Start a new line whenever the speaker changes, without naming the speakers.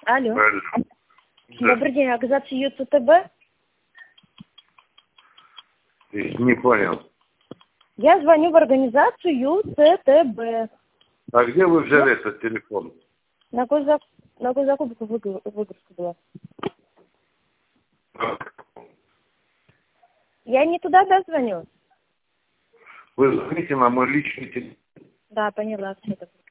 Алло.
Алло.
Добрый день, организация ЮЦТБ.
Не понял.
Я звоню в организацию ЮЦТБ.
А где вы взяли этот телефон?
На госзакупку выгрузка была. Я не туда звоню?
Вы звоните на мой личный телефон.
Да, поняла, все это.